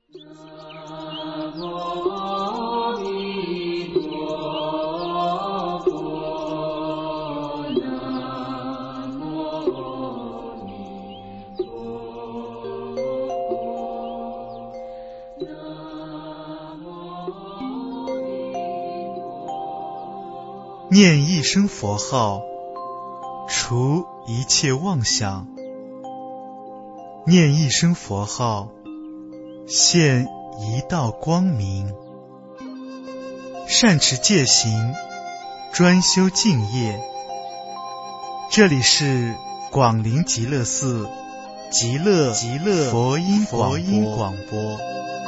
念一声佛号，除一切妄想；念一声佛号，现一道光明。善持戒行，专修净业。这里是广陵极乐寺极乐佛音广播。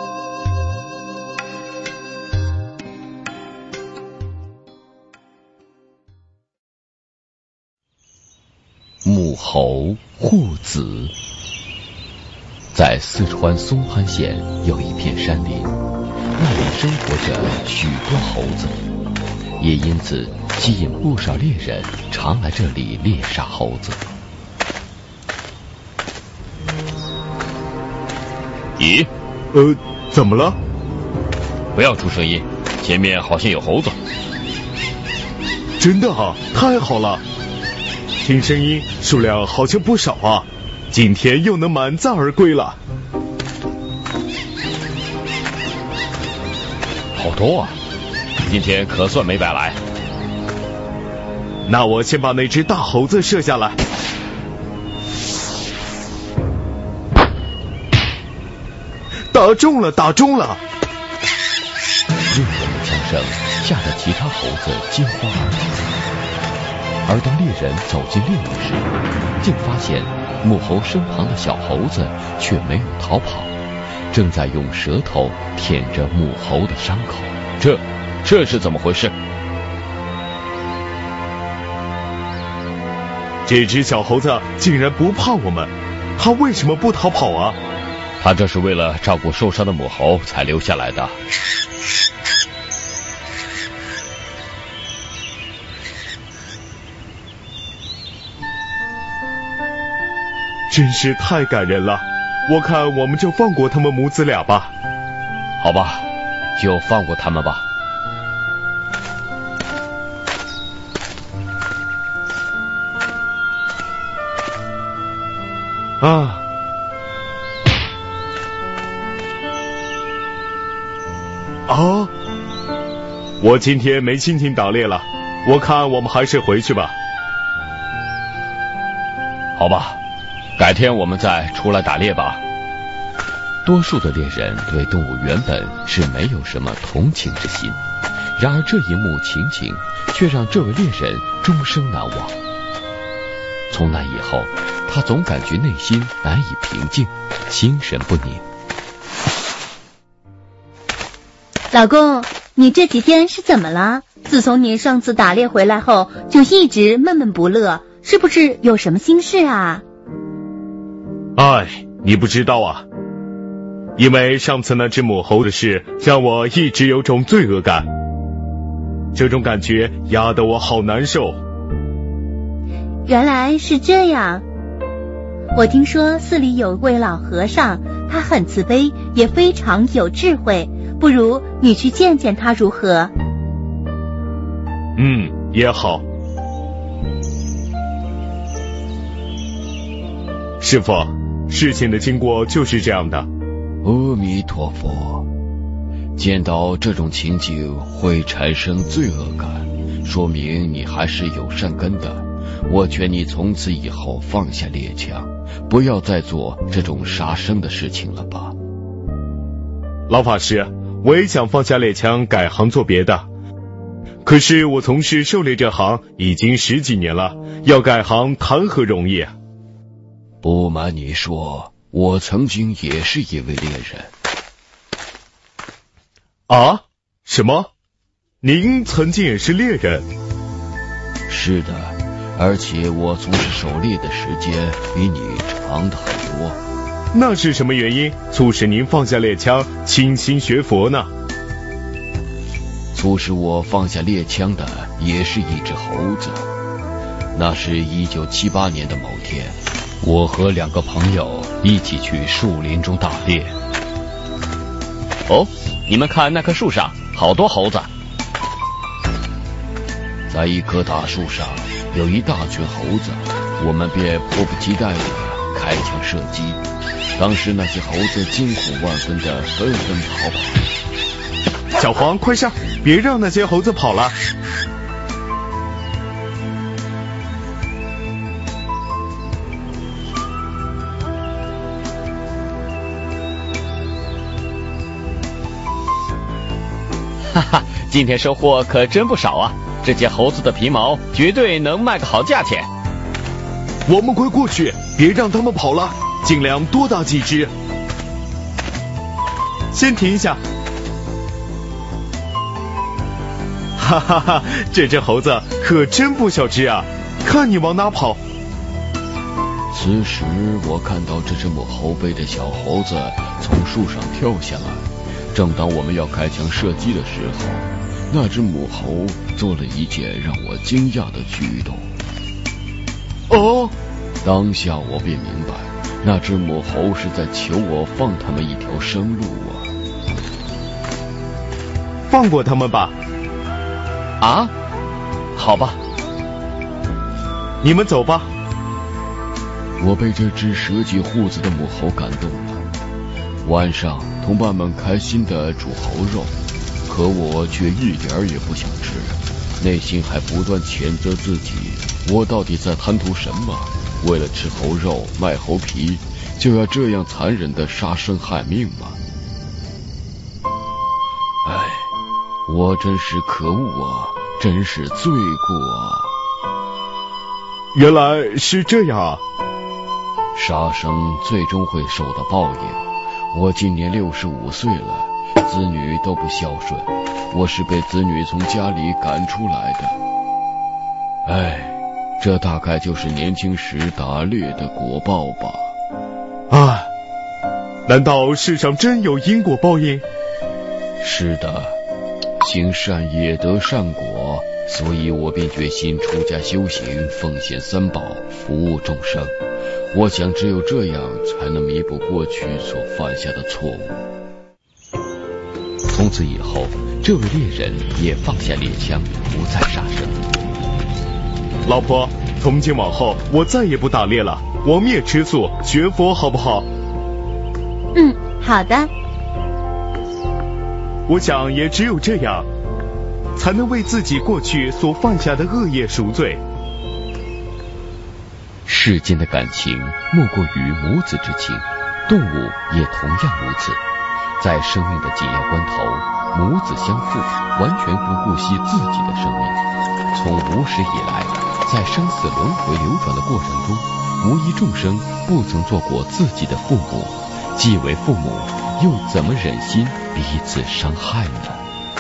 母猴护子。在四川松潘县有一片山林，那里生活着许多猴子，也因此吸引不少猎人常来这里猎杀猴子。 咦， 怎么了？ 不要出声音，前面好像有猴子。 真的啊，太好了！听声音，数量好像不少啊，今天又能满载而归了。 好多啊，今天可算没白来。 那我先把那只大猴子射下来。打中了！ 猎人的枪声吓得其他猴子惊慌而逃，而当猎人走进猎物时，竟发现母猴身旁的小猴子却没有逃跑，正在用舌头舔着母猴的伤口。 这是怎么回事？ 这只小猴子竟然不怕我们，它为什么不逃跑啊？ 他这是为了照顾受伤的母猴才留下来的。 真是太感人了，我看我们就放过他们母子俩吧。 好吧，就放过他们吧。 我今天没心情打猎了，我看我们还是回去吧。 好吧，改天我们再出来打猎吧。 多数的猎人对动物原本是没有什么同情之心，然而这一幕情景却让这位猎人终生难忘。从那以后，他总感觉内心难以平静，心神不宁。 老公，你这几天是怎么了？自从你上次打猎回来后，就一直闷闷不乐，是不是有什么心事啊？ 你不知道啊，因为上次那只母猴的事，让我一直有种罪恶感，这种感觉压得我好难受。 原来是这样。我听说寺里有位老和尚，他很慈悲，也非常有智慧，不如你去见见他如何？ 也好。师父，事情的经过就是这样的。 阿弥陀佛。见到这种情景会产生罪恶感，说明你还是有善根的。我劝你从此以后放下猎枪，不要再做这种杀生的事情了吧。 老法师，我也想放下猎枪，改行做别的。可是我从事狩猎这行已经10几年了，要改行谈何容易啊！ 不瞒你说，我曾经也是一位猎人。 啊？什么？您曾经也是猎人？ 是的，而且我从事狩猎的时间比你长得很多。 那是什么原因促使您放下猎枪，倾心学佛呢？ 促使我放下猎枪的也是一只猴子。那是1978年的某天，我和2个朋友一起去树林中打猎。 哦，你们看那棵树上好多猴子。 在一棵大树上有一大群猴子，我们便迫不及待地开枪射击。当时那些猴子惊恐万分地纷纷逃跑。 小黄，快上，别让那些猴子跑了。 哈哈，今天收获可真不少啊！这些猴子的皮毛绝对能卖个好价钱。 我们快过去，别让他们跑了，尽量多打几只。先停一下。哈哈哈，这只猴子可真不小只啊！看你往哪跑！ 此时我看到这只母猴背着小猴子从树上跳下来。正当我们要开枪射击的时候，那只母猴做了一件让我惊讶的举动。 哦， 当下我便明白，那只母猴是在求我放他们一条生路啊！ 放过他们吧。 啊，好吧， 你们走吧。 我被这只蛇脊护子的母猴感动了。晚上，同伴们开心地煮猴肉，可我却一点也不想吃，内心还不断谴责自己，我到底在贪图什么？为了吃猴肉卖猴皮，就要这样残忍地杀生害命吗？唉，我真是可恶啊，真是罪过啊！ 原来是这样啊！ 杀生最终会受到报应。我今年65岁了，子女都不孝顺，我是被子女从家里赶出来的。唉，这大概就是年轻时打猎的果报吧。 啊，难道世上真有因果报应？ 是的，行善业得善果，所以我便决心出家修行，奉献三宝，服务众生。我想只有这样才能弥补过去所犯下的错误。 从此以后，这位猎人也放下猎枪，不再杀生。 老婆，从今往后我再也不打猎了，我们也吃素学佛，好不好？ 嗯，好的。 我想也只有这样，才能为自己过去所犯下的恶业赎罪。 世间的感情莫过于母子之情，动物也同样如此。在生命的紧要关头，母子相负，完全不顾惜自己的生命。从无始以来，在生死轮回流转的过程中，无一众生不曾做过自己的父母，既为父母，又怎么忍心彼此伤害呢？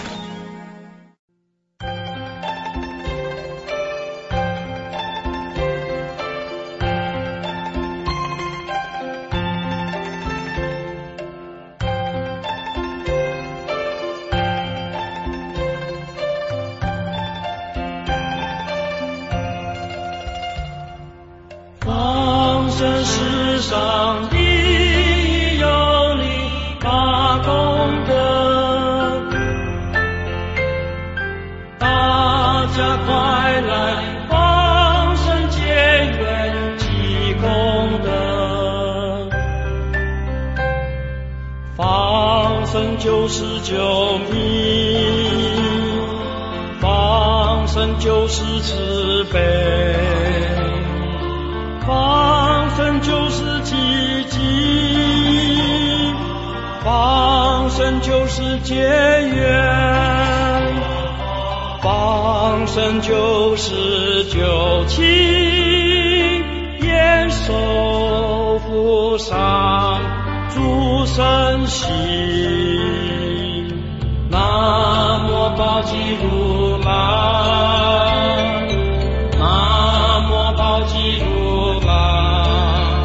这世上第一有你大功德，大家快来放生结缘积功德，放生就是救命，放生就是慈悲，放生就是积极，放生就是结缘，放生就是救亲，延寿福上诸生喜。南无宝积如来，南无宝积如来，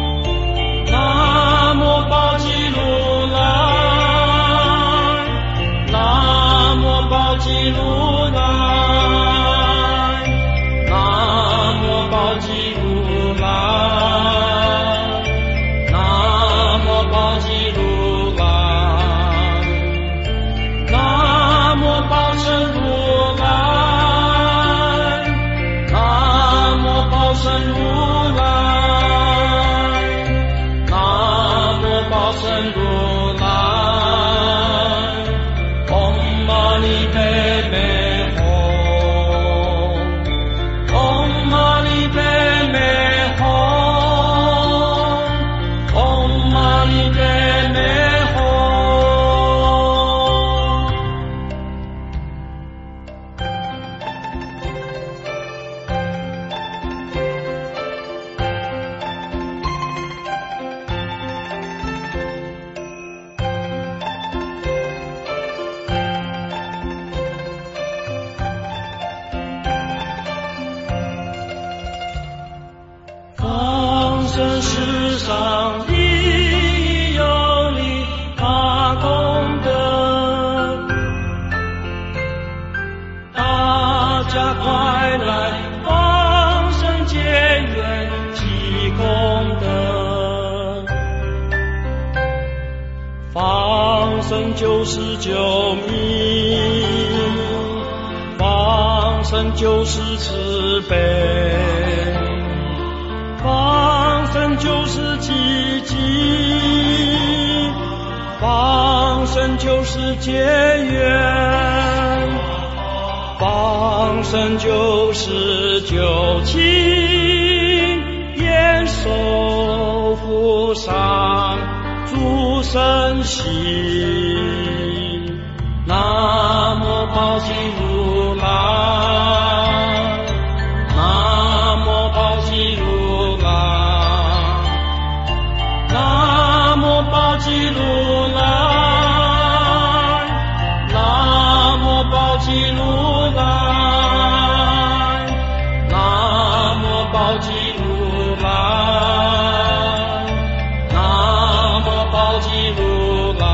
南无宝积如来，南无宝积如来，南无宝积如来，南无宝积如来， 如来，唵嘛呢呗咪吽，唵嘛呢呗咪吽，唵嘛呢呗咪吽。放生世上利益有利大功德，大家快来放生结缘积功德。放生就是救命，放生就是慈悲，放生就是积极，放生就是结缘，放生就是救亲，延寿福上诸生喜。南无宝积如来，南无宝积如来，南无宝积如来，南无宝积如来，南无宝积如来，南无宝积如来，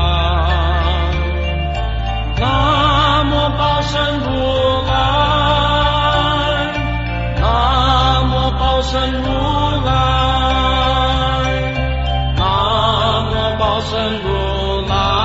南无宝生如来，南无宝生如来，南无宝生如来。